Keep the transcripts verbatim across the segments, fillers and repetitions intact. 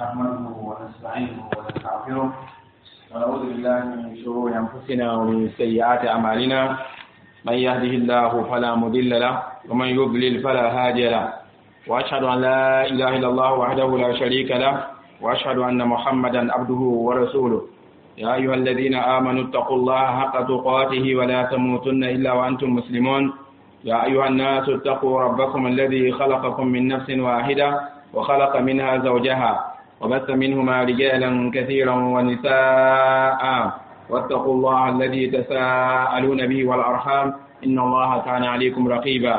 نحمده ونستعينه ونستغفره ونعوذ بالله من شرور أنفسنا ومن سيئات أعمالنا من يهده الله فلا مضل له ومن يضلل فلا هادي له وأشهد أن لا إله إلا الله وحده لا شريك له وأشهد أن محمدا عبده ورسوله يا أيها الذين آمنوا اتقوا الله حق تقاته ولا تموتن إلا وأنتم مسلمون يا أيها الناس اتقوا ربكم الذي خلقكم من نفس واحدة وخلق منها زوجها وبث منهما رجالا كثيرا ونساء واتقوا الله الذي تساءلون به والأرحام إن الله كان عليكم رقيبا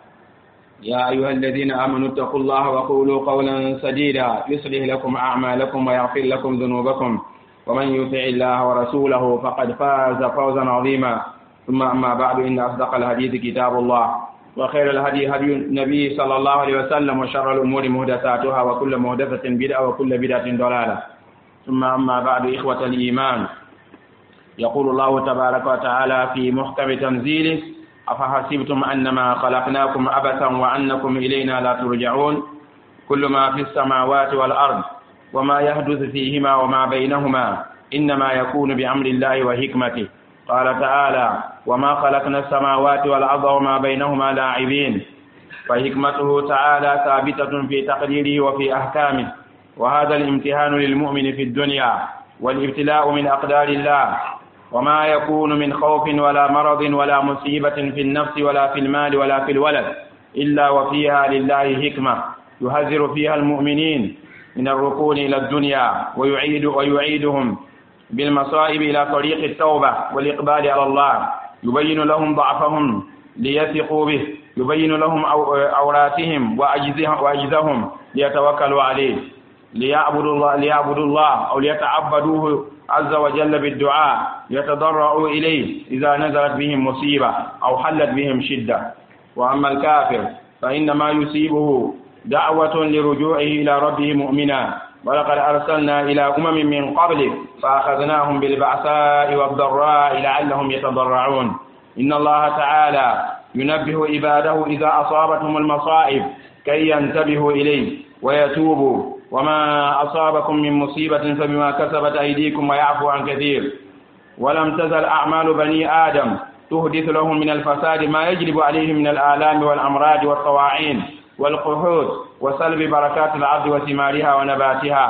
يا أيها الذين آمنوا اتقوا الله وقولوا قولا سديدا يصلح لكم أعمالكم ويغفر لكم ذنوبكم ومن يطع الله ورسوله فقد فاز فوزا عظيما ثم أما بعد إن أصدق الحديث كتاب الله وخير الهدي هدي النبي صلى الله عليه وسلم وشر الأمور محدثاتها وكل محدثة بدعة وكل بدعة ضلالة ثم أما بعد إخوة الإيمان يقول الله تبارك وتعالى في محكم تنزيله أفحسبتم أنما خلقناكم عبثا وأنكم إلينا لا ترجعون كل ما في السماوات والأرض وما يحدث فيهما وما بينهما إنما يكون بأمر الله وحكمته قال تعالى وما خلقنا السماوات والأرض وما بينهما لاعبين فحكمته تعالى ثابتة في تقديره وفي أحكامه وهذا الامتحان للمؤمن في الدنيا والابتلاء من أقدار الله وما يكون من خوف ولا مرض ولا مصيبة في النفس ولا في المال ولا في الولد إلا وفيها لله حكمة يحذر فيها المؤمنين من الركون إلى الدنيا ويعيد ويعيدهم بالمصائب إلى طريق التوبة والإقبال على الله يبين لهم ضعفهم ليثقوا به يبين لهم عوراتهم وأجزهم ليتوكلوا عليه ليعبدوا الله ليعبدوا الله أو ليتعبدوه عز وجل بالدعاء يتضرعوا إليه إذا نزلت بهم مصيبة أو حلت بهم شدة وأما الكافر فإنما يصيبه دعوة لرجوعه إلى ربه مؤمنا ولقد أرسلنا إلى أمم من قبلك فأخذناهم بالبعثاء والضراء لعلهم يتضرعون إن الله تعالى ينبه عباده إذا أصابتهم المصائب كي ينتبهوا إليه ويتوبوا وما أصابكم من مصيبة فبما كسبت أيديكم ويعفو عن كثير ولم تزل أعمال بني آدم تحدث لهم من الفساد ما يجلب عليهم من الآلام والأمراض والطواعين والقحوط وسلب بركات الأرض وثمارها ونباتها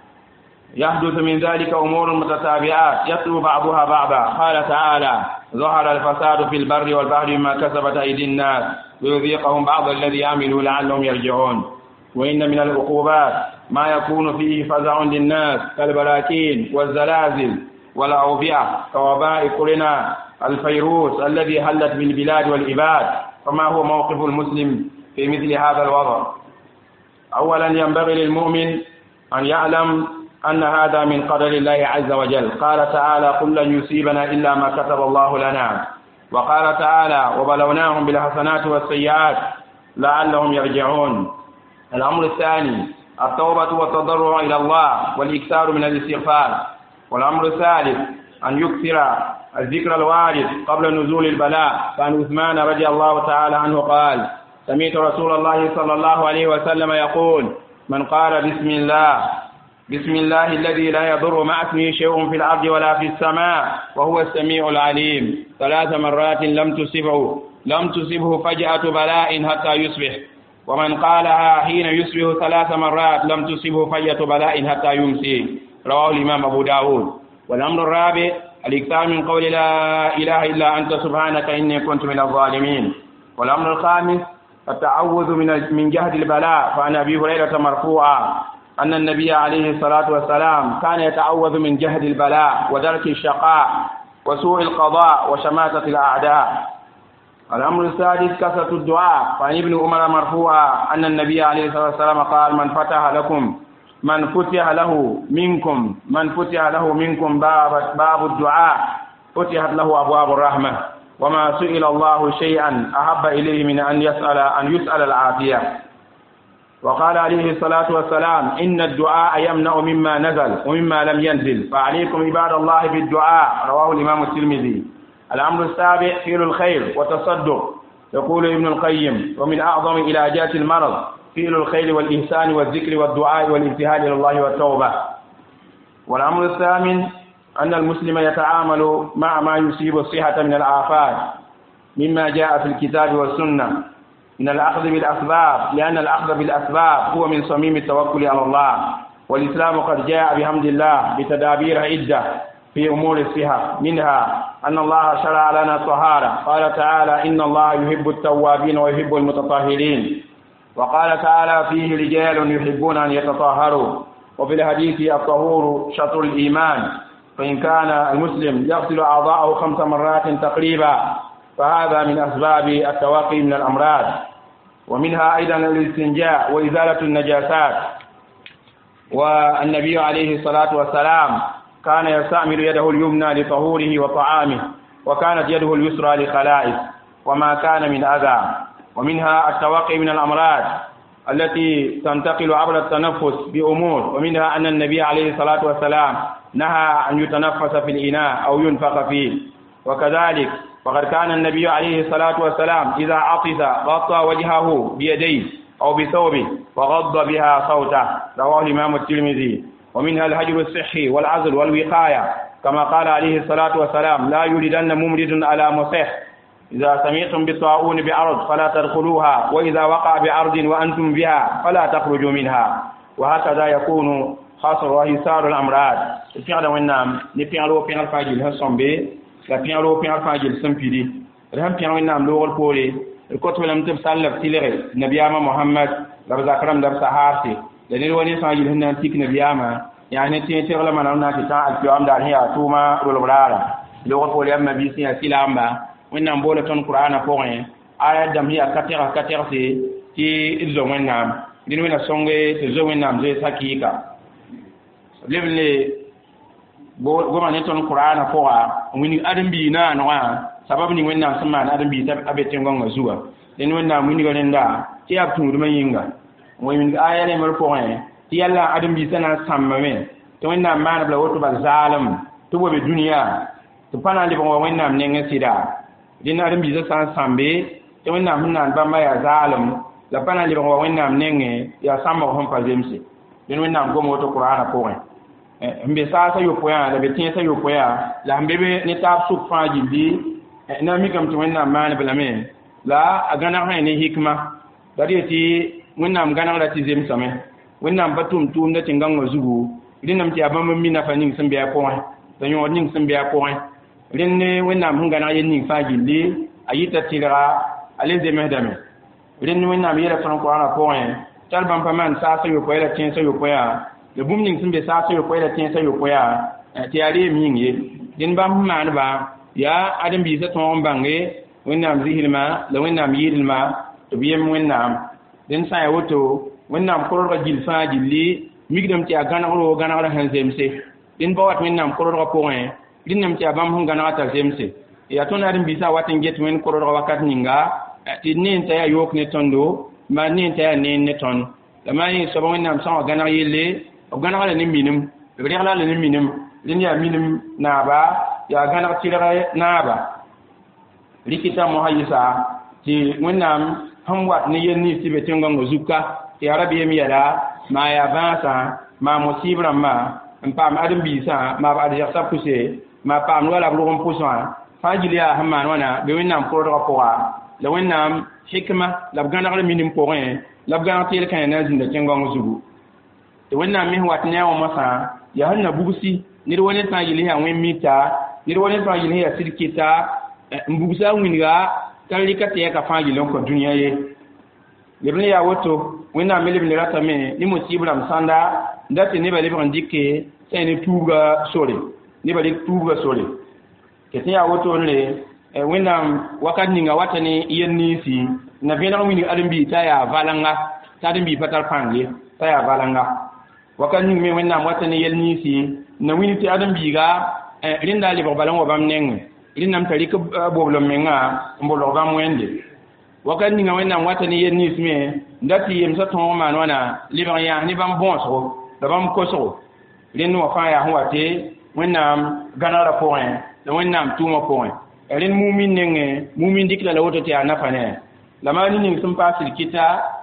يحدث من ذلك أمور متتابعات يتلو بعضها بعضا قال تعالى ظهر الفساد في البر والبحر بما كسبت أيدي الناس ليذيقهم بعض الذي عملوا لعلهم يرجعون وإن من العقوبات ما يكون فيه فزع للناس كالبراكين والزلازل والأوبئة كوباء كورونا الفيروس الذي هلت بالبلاد والعباد فما هو موقف المسلم في مثل هذا الوضع؟ أولا ينبغي للمؤمن أن يعلم أن هذا من قدر الله عز وجل قال تعالى قل لن يصيبنا إلا ما كتب الله لنا وقال تعالى وبلوناهم بالحسنات والسيئات لعلهم يرجعون. الأمر الثاني التوبة والتضرع إلى الله والإكثار من الاستغفار. والأمر الثالث أن يكثر الذكر الوارد قبل نزول البلاء فعن عثمان رضي الله تعالى عنه قال سمعت رسول الله صلى الله عليه وسلم يقول من قال بسم الله بسم الله الذي لا يضر مع اسمه شيء في الأرض ولا في السماء وهو السميع العليم ثلاث مرات لم تصبه لم تصبه فجأة بلاء حتى يصبح ومن قالها حين يصبح ثلاث مرات لم تصبه فجأة بلاء حتى يمسي رواه الإمام أبو داود. والأمر الرابع الإكثار من قول لا إله إلا أنت سبحانك إني كنت من الظالمين. والأمر الخامس التعوذ من من جهد البلاء فعن أبي هريرة مرفوعا أن النبي عليه الصلاة والسلام كان يتعوذ من جهد البلاء ودرك الشقاء وسوء القضاء وشماتة الأعداء. الأمر السادس كثرة الدعاء فعن ابن عمر مرفوعا أن النبي عليه الصلاة والسلام قال من فتح لكم من فتح له منكم من فتح له منكم باب باب الدعاء فتحت له أبواب الرحمة وما سئل الله شيئا أحب إليه من أن يسأل أن يسأل العافية. وقال عليه الصلاة والسلام إن الدعاء يمنع مما نزل ومما لم ينزل فعليكم عباد الله بالدعاء رواه الإمام الترمذي. الأمر السابع فعل الخير وتصدق. يقول ابن القيم ومن أعظم علاجات المرض فعل الخير والإحسان والذكر والدعاء والابتهال إلى الله والتوبة. والأمر الثامن أن المسلم يتعامل مع ما يصيب الصحة من الآفات مما جاء في الكتاب والسنة من الأخذ بالأسباب، لأن الأخذ بالأسباب هو من صميم التوكل على الله. والإسلام قد جاء بحمد الله بتدابير عدة في أمور الصحة، منها أن الله شرع لنا الطهارة، قال تعالى إن الله يحب التوابين ويحب المتطهرين، وقال تعالى فيه رجال يحبون أن يتطهروا. وفي الحديث الطهور شطر الإيمان، فإن كان المسلم يغسل أعضاءه خمس مرات تقريبا فهذا من أسباب التواقي من الأمراض. ومنها أيضا الاستنجاء وإزالة النجاسات، والنبي عليه الصلاة والسلام كان يستعمل يده اليمنى لطهوره وطعامه، وكانت يده اليسرى لخلائه وما كان من أذى. ومنها التوقي من الأمراض التي تنتقل عبر التنفس بأمور، ومنها أن النبي عليه الصلاة والسلام نهى أن يتنفس في الإناء أو ينفخ فيه. وكذلك وقد كان النبي عليه الصلاة والسلام إذا عطس غطى وجهه بيديه أو بثوبه وغض بها صوته، رواه الإمام الترمذي. ومنها الهجر الصحي والعزل والوقاية، كما قال عليه الصلاة والسلام لا يولدن ممرض على مصح، إذا سمعتم بالطاعون بأرض فلا تدخلوها، وإذا وقع بأرض وأنتم بها فلا تخرجوا منها. وهكذا يكون حصر وحصار الأمراض. الفعل والنام نفعلوا في الفاجل هالصنبي لفعلوا في الفاجل سنفيدي رهم فعل والنام لغة الكوري الكتب لم تبسل تلغي نبي محمد لبذكرم دب سهارتي لأن الوالي فاجل هنا تيك نبي يعني تيجي تغلى من أنها تتاع الفيوم دار هي توما رولبرارا لغة الكوري أما بيسي سلامبا وإنهم بولتون القرآن فوقين آيات دم هي كتيرة كتيرة تي إذو وإنهم لأنه سونغي تزو وإنهم زي ساكيكا لبلي goma ne ton qur'ana foa wini adam bi na no sabab ni wenna sama adam bi tab abete ngonga zuwa den wenna wini gonenda ti ab tundu ma yinga moy min aya ne mar foa ti yalla adam bi sana samma men to wenna man bla woto ba zalim to bo be duniya to pana le bo wenna ne ngasida din adam bi sana sambe to wenna hunna ba ma ya zalim la pana le bo wenna ne ya samma hon pa zemsi den wenna gomo woto qur'ana foa mbe sa sa yo poya la be tin sa yo poya la mbe be ne tab su fa jindi na mi kam to wenna man bela me la agana ha ne hikma dadi ti wenna am gana la ti zem same wenna am batum tum da tingang no zugu dinam ti abam mi na fa ning sembe ya poin da yo ning sembe ya poin rinne wenna am ngana yen ning fa jindi ayita tira ale zeme dame rinne wenna am yera ton ko ana poin talbam pa man sa sa yo poya la tin sa yo poya le bum ning simbe sa so ko ila tin sa yo ko ya ti ari min ye din bam man ba ya adam bi sa ton bange wennam zihilma la wennam yidilma to biyem wennam din sa ya woto wennam ko ro jil fa jilli migdam ti agana ro gana ro han zemse din ba wat wennam ko ro ko en din nam ti abam hun gana ta zemse ya ton adam bi sa watin get wen ko ro wakat ninga ti nin ta ya yok ne tondo ma nin ta ya nin ne ton la mani so wennam sa gana yelle gana la ni minim riya la ni minim din ya minim na ba ya gana tira na ba likita muhayyisa ti wannam hamwat ni yenni sibe tinga ngozuka ti arabiye mi yada ma ya bansa ma musibra ma mpam adam bisa ma ba da sa puse ma pam wala bu ron pusa fajilia hamman wana be wannam ko ro ko la wannam hikma la gana la minim ko en la gana tira kan na zinda tinga ngozugu wannan min wat ne wa masa ya hanna bugusi ni wani ta yili ya wen mita ni wani ta yili ya sirkita mbugusa winga kalika te ka fa yili ko duniya ye lebne ya woto wannan mele bin rata me ni musibra msanda ndati ne bale ban dikke sai ni tuga sore ni bale tuga sore ke ya woto ne wannan wakat ninga watani yenni si na bena wini adambi ta ya valanga ta dambi patal pange ta ya valanga wakan ni me wenna watani yelni si na wini ti adam biga rinda li babalan wa bam neng rinam tari ko boblo menga mbolo bam wende wakan ni wenna watani yelni si me ndati yem sa ton man wana li ban ya ni bam bonso da bam koso rin wa fa ya huwate wenna ganara point da wenna tuma point rin mumin neng mumin dikla la woto ti anafa ne lamani ni sun fasil kita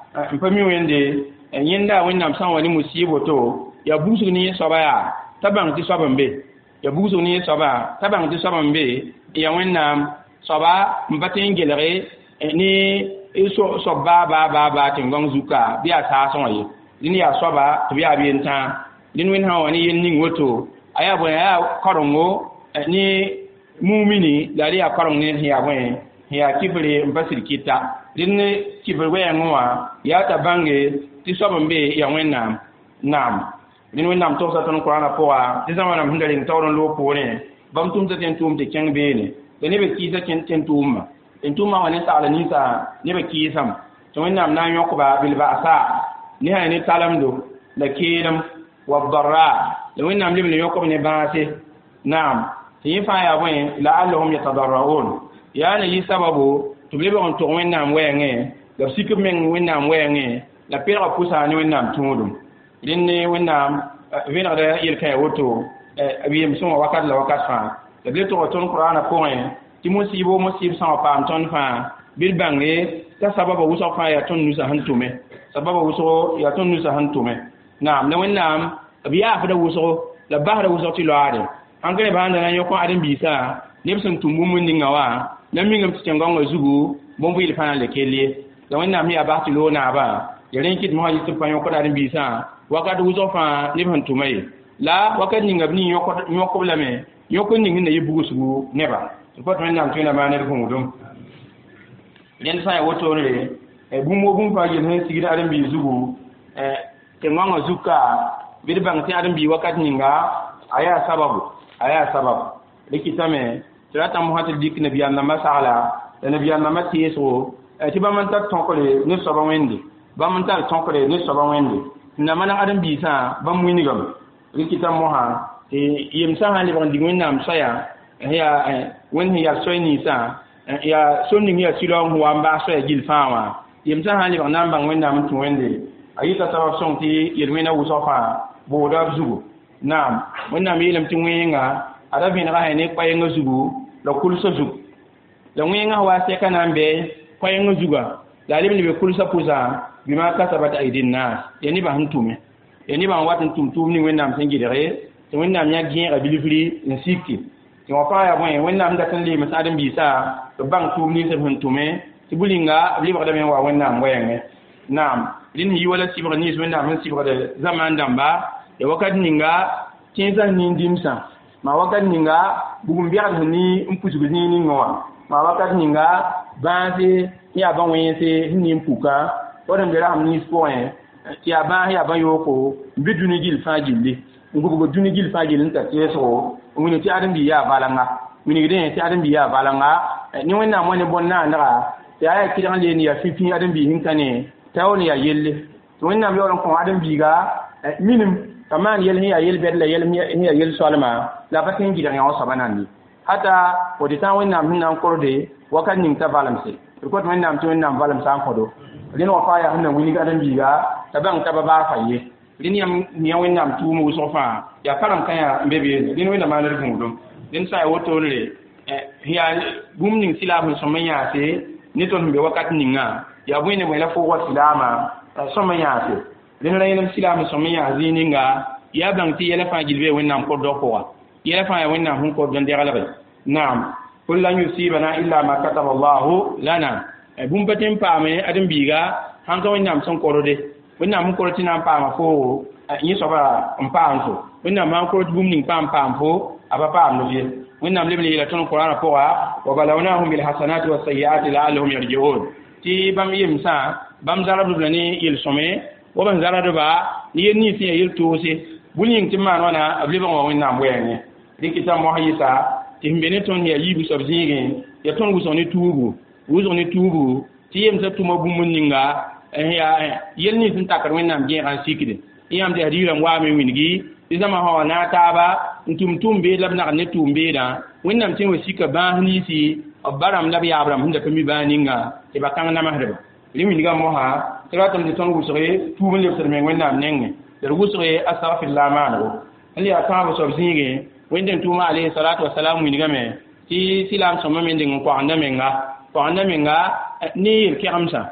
n pa mi wẽnde yẽnda wẽnnaam sã n wa ne musibo to ya buusg ne yẽ soaba yaa t'a bãng tɩ soab n be ya buusg ne yẽ soaba t'a bãng tɩ soab n be ya wẽnnaam soaba n pa tɩ n gelge ne soab baa baa baa baa tɩ n gõng zuka bɩ yaa saasẽ wã ye dẽn yaa soaba tɩ b yaa b yen tã dẽn wẽnd sã n wa ne yel ning woto a yaa bõe a yaa karengo ne mumini la d yaa kareng ne sẽn yaa bõe sẽn yaa kɩbre n pa sɩd kɩta dẽn kɩbr wɛɛngẽ wã yaa t'a bãnge tɩ soab n be ya wẽnnaam naam dẽn wẽnnaam togsa tõnd kʋraanã pʋga tɩ zãmanam sẽn da reng taoor n loog poorẽ bãmb tʋʋmsa tɩ n tʋʋm tɩ kẽng beene la nebã kiisa tɩ n tʋʋmma n tʋʋmã wa ne sagla ninsã nebã kiisame tɩ wẽnnaam na n yõkba bilba'sa ne sã ne talemdo la keelem wa darra la wẽnnaam leb n yõkb ne bãase naam tɩ yẽ fãa yaa bõe la'allahum yatadarra'un yaa na yɩ sababu tɩ b lebg n tʋg wẽnnaam wɛɛngẽ la b sik b meng wẽnnaam wɛɛngẽ la pẽrga pʋsa ne wẽnnaam tũudum dẽn ne wẽnnaam vẽnegda yel-kãya woto b yemsẽ wã wakat la wakat fãa la b le tʋg tõnd kʋraanã pʋgẽ tɩ musibo musib sã n wa paam tõnd fãa bɩ d bãnge t'a sababa wʋsg fãa yaa tõnd nusa sẽn tʋme sababa wʋsgo yaa tõnd nusa sẽn tʋme naam la wẽnnaam b yaafda wʋsgo la basda wʋsg tɩ loaade ãn ka ne bãanda na n yõk ãdem-biisã neb sẽn tʋm bũmb n ninga wã la mingame tɩ tẽn-gãongã zugu bõn-bʋɩl fãa le kell ye la wẽnnaam sẽn yaa bas tɩ loog naaba ya rẽ kɩt mosã yɩ tɩ b pa yõkd ãdem-biisã wakat wʋsg fãa neb sẽn tʋma ye la wakat ninga b ning yõkb lame yõk n ning n na yɩ bugsgu neba tɩ pa tɩ wẽnnaam tõe maan ned gũudum rẽnd sã n ya wotore bũmb wo bũmb fãa yel sẽn sigd ãdem-biig zugu tẽn-gãongã zuka bɩ d bãng tɩ ãdem-biig wakat ninga a yaa sababu a yaa sabab rɩkɩtame tɩ ratã mosã tɩ d dɩk nabiyaam nambã sagla la nabiyaam nambã teesgo tɩ bãmb n tar tõkre ne soaba wẽnde bãmb n tar tõkre ne soaba wẽnde n na maneg ãdem-biisã bãmb wingame rɩkɩtã mosã tɩ yemsã sã n lebg n dig wẽnnaam soya yaa wẽnd sẽn yaa soy ninsã yaa som ning yaa sɩlaoong sẽn wa n baag soya gill fãa wã yemsã sã n lebg na n bãng wẽnnaam n tũ wẽnde a yɩta sabab sõng tɩ yel-wẽnã wʋsg fãa booda b zugu naam wẽnnaam yeelame tɩ wẽnga ada vẽnega sã ne pa-yẽngã zugu la kulsa zug la wẽngã sã wa sɛka na n bɩ pa-yẽngã zuga la a leb ne be kulsa pʋsa bɩma kasabat aidi nnaas ya nebã sẽn tʋme ya nebã n wat n tʋm tʋʋm ning wẽnnaam sẽn gɩdge tɩ wẽnnaam yã gẽega bilfri n sikti tɩ wã fãa yaa bõe wẽnnaam dat n leems ãdem-biisã tɩ b bãng tʋʋm nins b sẽn tʋme tɩ bulinga b lebgdame n wa wẽnnaam wɛɛngẽ naam dẽn yi wala sɩbg nins wẽnnaam sẽn sɩbgd zamaan dãmba ya wakat ninga kẽesã nin dĩmsã ma wakat ninga bugum bɩgd sẽn ni n pusg nii ningẽ wã ma wakat ninga bãase yaa bã wẽnse sẽn ni n puka wad n be rasem nins pʋgẽ tɩ yaa bãas yaa bã yooko n bɩ dũni gill fãa gilli n gubg dũni gill fãa gill n tar teesgo n wing tɩ ãdem-biig yaa valanga wingdẽ tɩ ãdem-biig yaa valanga ne wẽnnaam wa ne bõn-naandga tɩ a yaa kɩdg n leen yaa fĩ-fĩ ãdem-biig sẽn ka ne t'a wa ne yaa yelle tɩ wẽnnaam yaool n kõ ãdem-biiga minim t'a maan yel sẽn yaa yel bɛd la yel sẽn yaa yel soalma la pa tõe n gɩdg yã wã soaba nandi hata fo tɩ tã wẽnnaam sẽn na n korde wakat ning t'a valemse d kot wẽnnaam tɩ wẽnnaam valemsã n kõdo rẽnd wã fãa yaa sẽn na wilg ãdem-biiga t'a bãng t'a ba baafa ye rẽnd yãmb nia wẽnnaam tʋʋm wʋsg fãa yaa parem kã yã n be beene rẽnd wẽnna maan d gũudum rẽnd sã n ya wotoore sẽn yaa bũmb ning sɩlaam sẽn sõm n yãase ne tõnd sẽn be wakat ningã yaa bõe ne bõe la fʋʋgã sɩlaamã sõm n yãase rẽnd ra yẽlem sɩlaam sẽn sõm n yãas zĩig ninga yaa bãng tɩ yɛlã fãa gil bee wẽnnaam kordg pʋga yɛlã fãa yaa wẽnnaam sẽn kord n deglge naam qul lan yusibana illa ma kataba allahu lana bũmb pa tɩ n paame ãdem-biiga sãn ka wẽnnaam sẽn korde wẽnnaam sẽn kord tɩ na n paama fo yẽ soaba n paam fo wẽnnaam maan kord tɩ bũmb ning paam paam fo a pa paamd ye wẽnnaam leb ne yeela tõnd qur'ana pʋga wa balawnahum bilhasanati wasayiati laallahum yarji'un tɩ bãmb yemsã bãmb zaradb la ne yel-sõme wa ban zaradba ne yel nins ya yel toose bũn yĩng tɩ maan wãna b lebg wa wẽnnaam wɛɛngẽ rɩkɩtã mosã yɩsa tɩ sẽn be ne tõnd yaa yiib soab zĩigẽ ya tõnd wʋsg ne tuubu wʋsg ne tuubu tɩ yemsã tʋma bũmb ninga yaa yel nins n takd wẽnnaam gẽegã n sikde yãmb tɩ hadiirãm waame wĩngi tɩ zãma sã wa na taaba n tʋm tʋʋm beed la b nagd ne tʋʋm beedã wẽnnaam tɩ wa sika bãas niisi b barãm la b yaabrãm sẽn da pa mi bãas ninga tɩ ba kãng namsdba rẽ wĩnga mosã tɩ ratame tɩ tõnd wʋsge tuub n lebsd meng wẽnnaam nengẽ d d wʋsge astagfirla maanego n yaa kãab soab zĩigẽ wẽnd n tʋʋma alayhi salatu wasalam wĩnigame tɩ sɩlaam sõma me deng n koagenda menga koagenda menga ne yel-kɛgemsã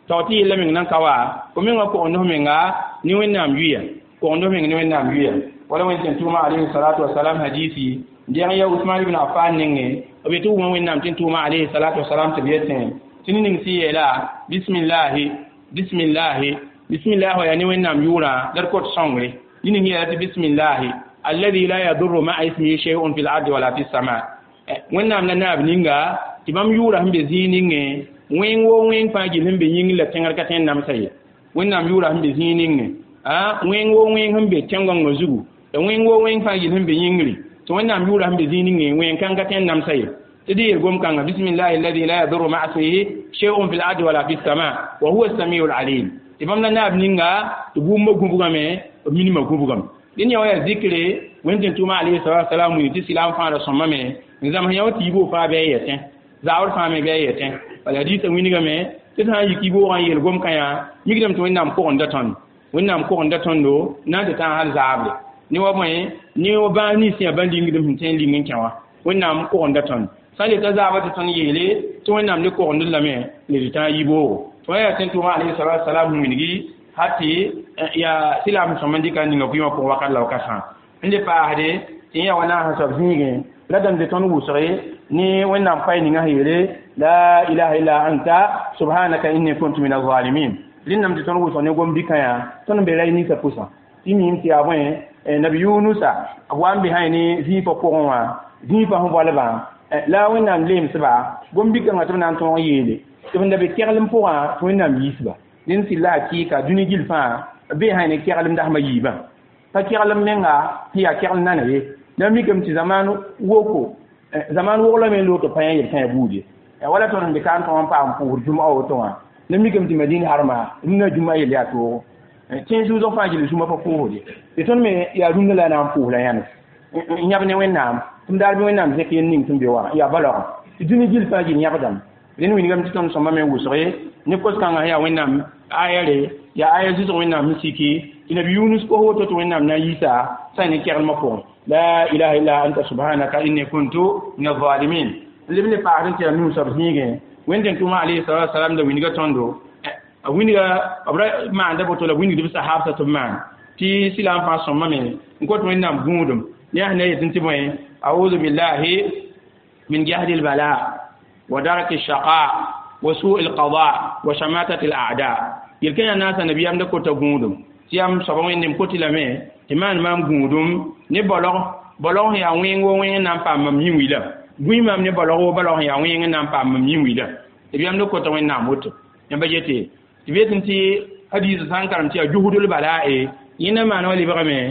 tawti la min nan kawa ko min ko no min ga ni wennam yuya ko no min ni wennam yuya wala wen tin tuma alayhi salatu wassalam hadisi ndiyan ya Usman ibn Affan ninge obe tu mo wennam tin tuma alayhi salatu wassalam tabiyeten tin ning si yela bismillah bismillah bismillah wa yani wennam yura dar ko songre ni ning ya bismillah alladhi la yadurru ma'a ismihi shay'un fil ardi wala fis sama wennam na nab ninga tibam yura hambe zininge wen wo wen fa gi hambe yin la tengar ka ten nam sai wennam yura hambe zininge a wen wo wen hambe tengong no zugu da wen wo wen fa gi hambe yingri to wennam yura hambe zininge wen kan ka ten nam sai tidi gom kan bismillah alladhi la yadurru ma'a ismihi shay'un fil ardi wala fis sama wa huwa as-sami'ul 'alim tibam na nab ninga to bumma gubugame minima gubugame din yawa zikre wendin tuma alayhi salatu ni ti silam fa da sommame nzam yaw ti bo fa be yete zawr fa me be yete wala di tan winiga me ti tan yiki bo ran yel gom kaya migdam to wennam ko onda ton wennam ko onda ton do na de tan hal zable ni wa moy ni wa ba ni si abandi ngidum tin li ngin kawa wennam ko onda ton sale ta zaba ta ton yele to wennam ni ko onda lame ni tan yibo to ya tan tuma alayhi salatu ni ngi hati ya silam somandi kan ninga kuima ko wakala wakasa inde pa hade tiya wana hasab hinge ladan de ton wusre ni wannan fay ni ngahire la ilaha illa anta subhanaka inni kuntu minaz zalimin linnam de ton wusre ne gom dikaya ton be lay ni sa pusa timi imti abon nabi yunusa awambi hayni fi fa ko wa fi fa hon wala ba la wannan lim sba gom dikanga ton nan ton yele to ndabe kerlim poa to wannan yisba din sila ki ka duni gilfa be hayne kialam dah mayiba ta kialam menga hiya kial nanaye na mi kam ti zamanu woko zamanu wala men loto payan yel tan buudi e wala ton de kan ton pa am pour juma o to na mi kam ti medine harma na juma yel ya to tin su zo fa jili juma pa pour de e ton me ya dunga la na am pour la yan nyabne wennam tum dal bi wennam ze ken ning tum be wa ya balor duni gilfa jili nyabadam den wi ngam ti ton so mame wusre ni ko skanga ya wennam ayare ya aya zizo wennam misiki ina bi yunus ko hoto to wennam na yisa sani kiral mako la ilaha illa anta subhanaka inni kuntu minaz zalimin limne paarin ti anu sab hinge wenden tuma alayhi salatu wasalam da winiga tondo a winiga abra ma anda boto la winiga bi sahaba to man ti silam fa so mame ko to wennam gudum ya ne tinti moy a'udhu billahi min jahdi al bala wa daraki shaqa وسوء القضاء وشماتة الأعداء يلكن الناس النبي أمد كوتا غودم تيام سبعين نم كوتي لمه تمان مام غودم نبلغ بلغ يا وين وين نام بام ميم ويلا غوي مام نبلغ بلغ يا وين نام بام ميم ويلا تبي أمد كوتا وين نام موت يبجتي تبي تنتي حديث سانكرم تيا جهود البلاء ينما نولي بغمه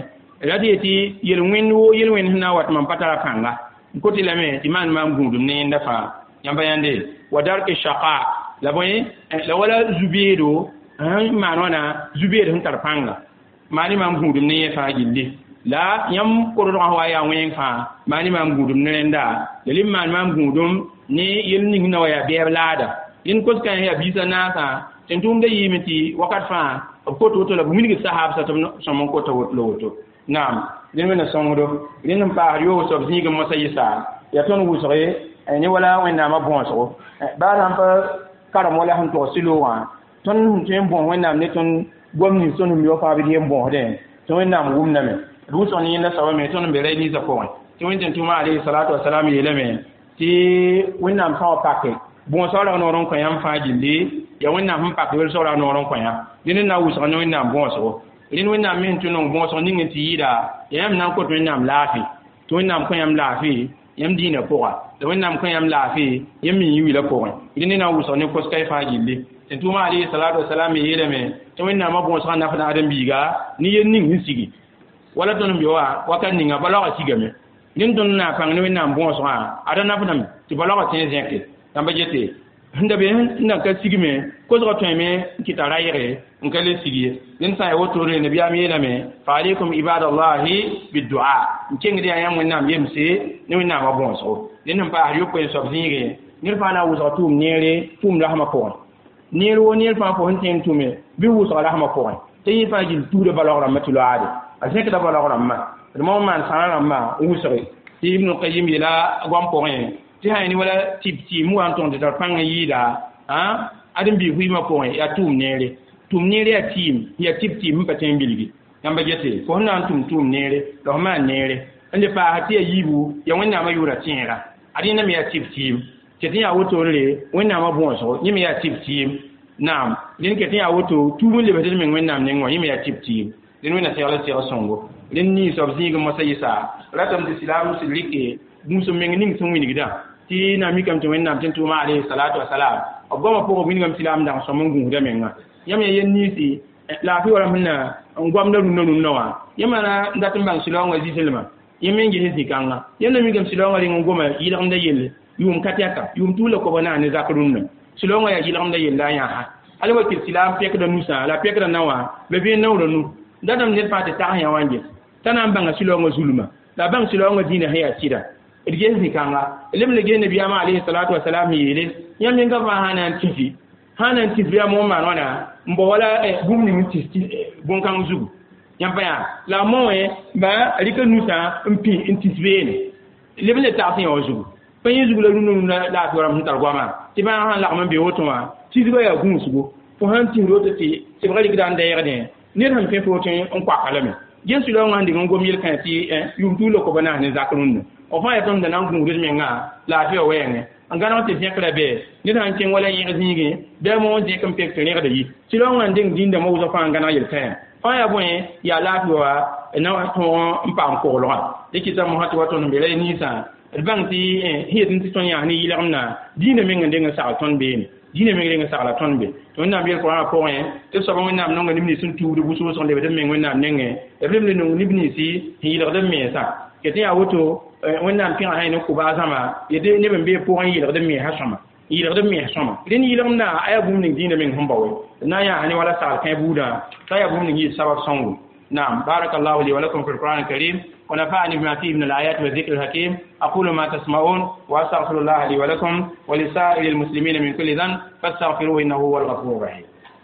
لديتي يلوين و يلوين هنا واتمان بطل كانغا كوتي لمه تمان مام غودم نين دفع yambayande wadarke shaqa la boy la wala zubedo han manona zubedo hun tarpanga mani mam gudum ne fa gilli la yam ko do wa ya wen fa mani mam gudum ne nda lim man mam gudum ni yelni na waya be lada in ko kan ya bisa na sa tentum de yimiti wakat fa ko to to la bumini sahab sa tum so mon ko to lo to nam den mena songodo den pa yo so ni ga mosayisa ya ton wusre ni wala wẽnnaam a bõosgo baa sãn pa karem wala sẽn tog silo wã tõnd sẽn tõe n bõos wẽnnaam ne tõnd gom nin sõnd m yo fãa bd yen bõosdẽ tɩ wẽnnaam wʋmdame d wʋsg ne yẽnda sabame tõnd n be ra ninsã pʋgẽ tɩ wẽn tʋma alayhi salatu wasalam yeelame tɩ wẽnnaam sã wa pake bõos sogra noor n kõ yãmb fãa gilli ya wẽnnaam sẽn pak wel sogra noor n kõ yã dẽnd na wʋsg ne wẽnnaam bõosgo rẽnd wẽnnaam me n tʋ nong bõosg ning n tɩ yɩɩda ya yãmb na n kot wẽnnaam laafɩ tɩ wẽnnaam kõ yãmb laafɩ yãmb dĩinã pʋga da wẽnnaam kõ yãmb laafɩ yãmb min yɩ-wɩlã pʋgẽ rẽnd na n wʋsg ne koskay fãa gilli tɩ tʋma alayhi salatu wasalam me yeelame tɩ wẽnnaam a bõosgã nafd ãdem-biiga ne yel ning sẽn sigi wala tõnd n be wa wakat ninga balaoogã sigame rẽnd tõnd na n pãng ne wẽnnaam bõosgã ada nafdame tɩ balaoogã tẽ zẽke tãmba gete sẽn da be sẽn na ka sigme kosgã tõeme n kɩta rayɩge n ka le sig ye rẽnd sã n ya wotore nabiyaam yeelame fa alaykum ibadallahi biddu'a n kengd yaa yãmb wẽnnaam yemse ne wẽnnaamã bõosgo rẽnd n paasd yopoe soab zĩige ned fãa na n wʋsg tʋʋm neere tʋʋm rasmã pʋgẽ neer wo neer fãa fo sẽn tẽng tʋme bɩ wʋsg rasmã pʋgẽ tɩ yẽ fãa gill tuuda balaog rãmbã tɩ loaade a zẽkda balaog rãmbã d mam maan sãn rãmbã n wʋsge tɩ ibnu qayim yeela goam pʋgẽ tɩ sã ni wala tɩb tɩɩm wa n tõnd tɩ tar pãng n yɩɩda adam bi huima ko ya tum nere tum nere ya tim ya tip tim pa tem bilgi yamba jete ko na tum tum nere do ma nere ande pa hati ya yibu ya wonna ma yura tinra adina mi ya tip tim ketin ya woto le wonna ma bon so yimi ya tip tim nam din ketin ya woto tubun le bedel men wonna men ngo yimi ya tip tim din wonna se ala se songo din ni so zinga mo sayisa ratam de islam silike musu men ning sun wini gida ti na mi kam to wonna tin tuma alayhi salatu wassalam ogoma po wini ngam silam dan so mun gungu de menga yam ya yenni si la fi wala minna ngwam na runno runno wa yamana ndatum bang silonga ziselma yemen ge hesi kanga yanda mi gam silonga ri ngoma yilam da yelle yum katiaka yum tula ko bana ne zakrunna silonga ya yilam da yella ya ha alwa ki silam pek da nusa la pek da nawa be be nawro nu dadam ne pate ta ya wanje tanam banga silonga zulma la bang silonga dina haya sida irge hesi kanga lem le ge nabi ama alayhi salatu wassalam yele yam min ga hanan tifi hanan tifi ya mo manona mbo wala bumni mutisti bon kan zugu yamba ya la moe ba rika nusa mpi intisbene lebele ta fin ozugu pa yezugu la nunu la la toram tar gwama ti ba han la man be wotoma ti diba ya gun sugo fo han ti rote ti ti ba ri gidan da yerde ne han fe fo tin on kwa kalame gen su lo ngandi ngo mil kan ti yum tu lo ko bana ne zakrun o fa ya ton da nan gun ri nga la fi o wenge angana te fiya kala be ni han ken wala yi zingi be mo je kam pe tere da yi ti lo ngandi dinda mo zo fa angana yel tan fa ya bon ya la fi wa na to mpam ko lo dikita mo hatu wato no be ni sa bang ti hi tin ti ton ya ni yilamna dina men ngande nga sa ton be ni dina men ngande nga sa la ton be to na bi ko ko en te so bon nam no ngani ni sun tuudu bu so so le be men ngana nenge e be le no ni ni si hi la de me sa ke ti ya woto wannan pin hay no ko ba sama yede ne be po an yi la de me ha sama yi la de me ha sama den yi lamna aya bum ni dina men hombawe na ya ani wala sa kan buda ta ya bum ni sabab songo نعم بارك الله لي ولكم في القرآن الكريم ونفعني بما فيه من الآيات والذكر الحكيم أقول ما تسمعون وأستغفر الله لي ولكم ولسائر المسلمين من كل ذنب فاستغفروه إنه هو الغفور الرحيم.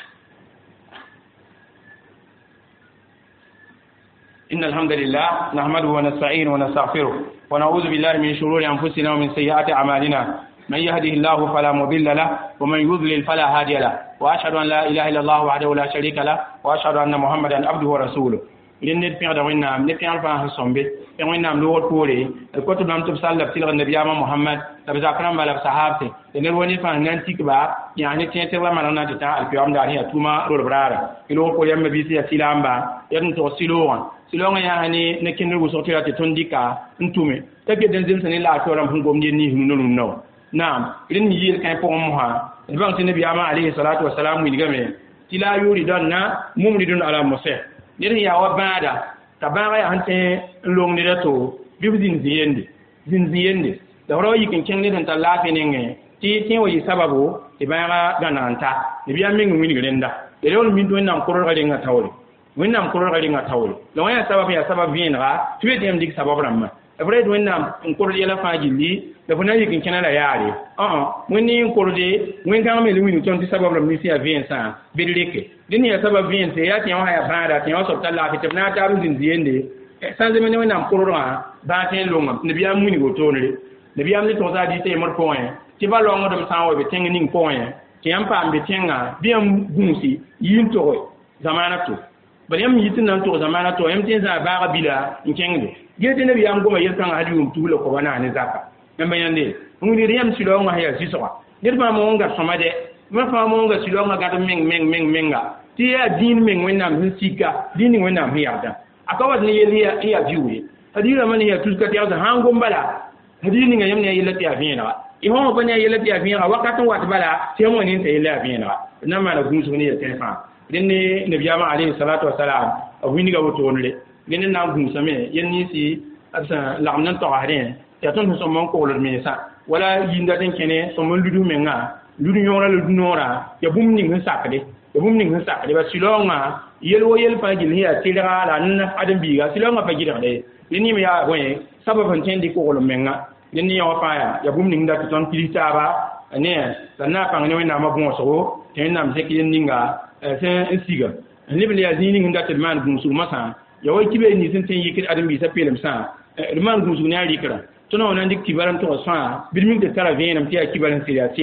إن الحمد لله نحمده ونستعينه ونستغفره ونعوذ بالله من شرور أنفسنا ومن سيئات أعمالنا من يهده الله فلا مضل له ومن يضلل فلا هادي له واشهد ان لا اله الا الله وحده لا شريك له واشهد ان محمدا عبده ورسوله لين نت بيغدا وينام نت يان فان سومبي ان وينام لو ورتوري الكتب لم تبصل تلغ النبي محمد تبذا كرام على صحابته ان وني فان نانتيك با يعني تيتي ما رانا دي تا الفيوم داري توما رول برارا يلو ko yamma bi si silamba yan to silon silon ya hani ne kinu go sortira te tondika ntume take den zin sene la toram ngom ni ni hunu no no نعم إذن يجير كان فهمها البنك النبي عليه الصلاة والسلام ويجمع تلا يريدنا ممرد على مسيح نرى يا وبعدا تبارك أنت لون نرتو بيبزين زيند زين زيند دهرو يمكن كن نرى تلا فينه تي تي وي سببه تبارك غنانتا نبي أمين وين غرندا يلون من دون نام كورر غرينغا تاول وين نام كورر غرينغا تاول لو يا سبب يا سبب فينغا تويت يم ديك سبب رما أفراد وين نام كورر يلا فاجلي da funa yikin kana la yare ah mun ni korode mun kan me lumi ton ti sabab ram ni si avien sa bedreke din ya sabab vien se ya tiyan haya bada tiyan so talla fi tabna ta ruzin ziyende san zeme ne wannan korora ba ta longa ne biya muni go tonre ne biya mi to za di te mor point ti ba longa dum san wo be tengi ning point ti am pa ambe tenga biya gunsi yin to zamana to bari am yitin nan to zamana to am tin za ba ga bila nkenge gede ne biya am goma yesan hadium tulo ko wana ne zaka yamba yande ngudi riyam silo nga haya siswa dirma mo nga somade ma fa mo nga silo nga gata meng meng meng menga ti ya din meng wena msika dini wena miyada akawad ni yeli ya ya jiwe hadira man ya tuska ti aza hango mbala hadini nga yamne yelati afina i homo banya yelati afina wakati wat bala ti mo ni te yelati afina na mala gunsu ni ya tefa dinne nabiyama alayhi salatu wassalam awini ga woto onle dinne na gunsu me yenni si asa lamnan to harin ya ton so mon ko le mesa wala yinda den kene so mon ludu menga ludu nyora ludu nora ya bum ni ngi sakade ya bum ni ngi sakade ba silonga yelo yel fa jil hiya tira la nan adam biga silonga fa jira de ni mi ya goye sababan tendi ko lo menga ni ya fa ya ya bum ni nda ton kilita ba ne sanna pa ngene na ma bon so ten nam zeki ninga sen siga ni bi ya zini nda tel man gun su masa ya way kibe ni sen ten yikir adam bi sa pelem sa man gun su ni ali kra tono nan dik kibaram to sa bilmi de tara venam ti akibaran sida sida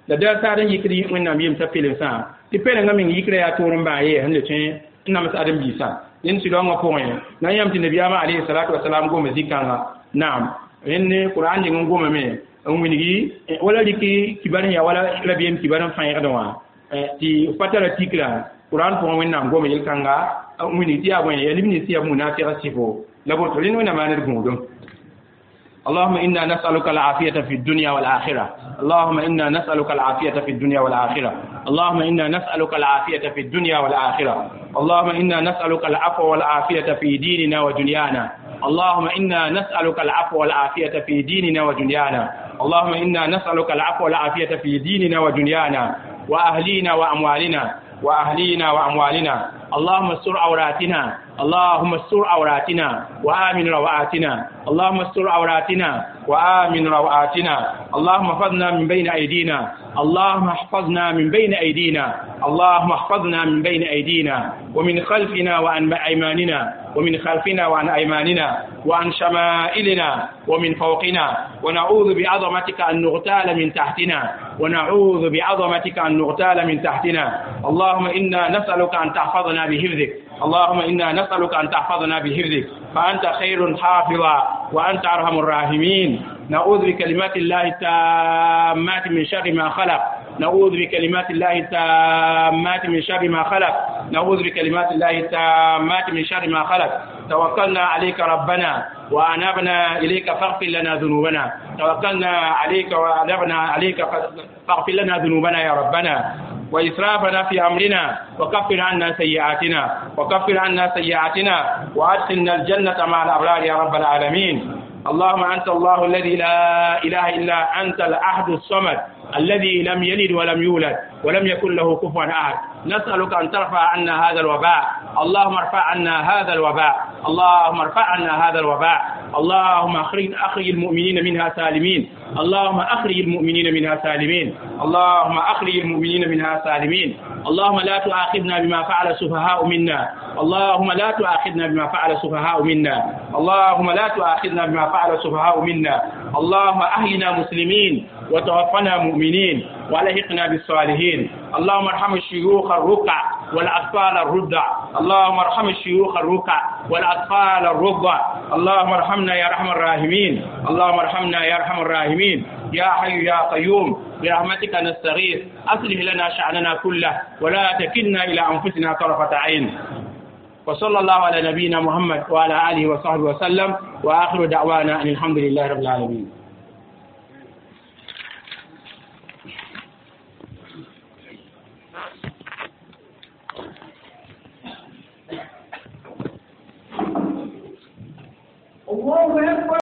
la da sa dan yikri wẽnnaam yem t'a pele sã tɩ pɛlengã meng yikra yaa tʋʋr n baa yee sẽn le tõe n nams ãdem-biisã yen sɩdɔongã pʋgẽ na yãmb tɩ nabiyaamã alayhi salatu wasalam goma zĩ-kãngã naam rẽnd qur'an deng n gomame n wilgi wala rɩk kibar n ya wala rabiyem kibar n fãegdẽ wã tɩ f pa tara tikra qur'an pʋgẽ wẽnnaam goma yel-kãnga n wilg tɩ yaa bõe ya libni tɩ ya munafɩg sɩfo la boto rẽnd wẽnna maan d gũudum اللهم إنا نسألك العافية في الدنيا والآخرة اللهم إنا نسألك العافية في الدنيا والآخرة اللهم إنا نسألك العافية في الدنيا والآخرة اللهم إنا نسألك العفو والعافية في ديننا ودنيانا اللهم إنا نسألك العفو والعافية في ديننا ودنيانا اللهم إنا نسألك العفو والعافية في ديننا ودنيانا وأهلينا وأموالنا وأهلينا وأموالنا اللهم استر عوراتنا اللهم استر عوراتنا وآمن روآتنا اللهم استر عوراتنا وآمن روآتنا اللهم احفظنا من بين أيدينا اللهم احفظنا من بين أيدينا اللهم احفظنا من بين أيدينا ومن خلفنا وعن أيماننا ومن خلفنا وعن أيماننا وعن شمائلنا ومن فوقنا ونعوذ بعظمتك أن نغتال من تحتنا ونعوذ بعظمتك أن نغتال من تحتنا اللهم إنا نسألك أن تحفظنا بحفظك اللهم إنا نسألك أن تحفظنا بحفظك فأنت خير حافظا وأنت أرحم الراحمين نعوذ بكلمات الله التامات من شر ما خلق نعوذ بكلمات الله التامات من شر ما خلق نعوذ بكلمات الله التامات من شر ما خلق توكلنا عليك ربنا وأنابنا إليك فاغفر لنا ذنوبنا توكلنا عليك وأنابنا عليك فاغفر لنا ذنوبنا يا ربنا وإسرافنا في أمرنا وكفر عنا سيئاتنا وكفر عنا سيئاتنا وأدخلنا الجنة مع الأبرار يا رب العالمين اللهم أنت الله الذي لا إله إلا أنت الأحد الصمد الذي لم يلد ولم يولد ولم يكن له كفوا أحد نسألك أن ترفع عنا هذا الوباء اللهم ارفع عنا هذا الوباء اللهم ارفع عنا هذا الوباء اللهم أخرج أخرج المؤمنين منها سالمين اللهم أخرج المؤمنين منها سالمين اللهم أخرج المؤمنين منها سالمين اللهم لا تؤاخذنا بما فعل السفهاء منا اللهم لا تؤاخذنا بما فعل السفهاء منا اللهم لا تؤاخذنا بما فعل السفهاء منا اللهم أحينا مسلمين وتوفنا مؤمنين ولحقنا بالصالحين اللهم ارحم الشيوخ الركع والأطفال الرضع اللهم ارحم الشيوخ الركع والأطفال الرضع اللهم ارحمنا يا أرحم الراحمين اللهم ارحمنا يا أرحم الراحمين يا حي يا قيوم برحمتك نستغيث أصلح لنا شأننا كله ولا تكلنا إلى أنفسنا طرفة عين وصلى الله على نبينا محمد وعلى آله وصحبه وسلم وآخر دعوانا أن الحمد لله رب العالمين. الله أكبر.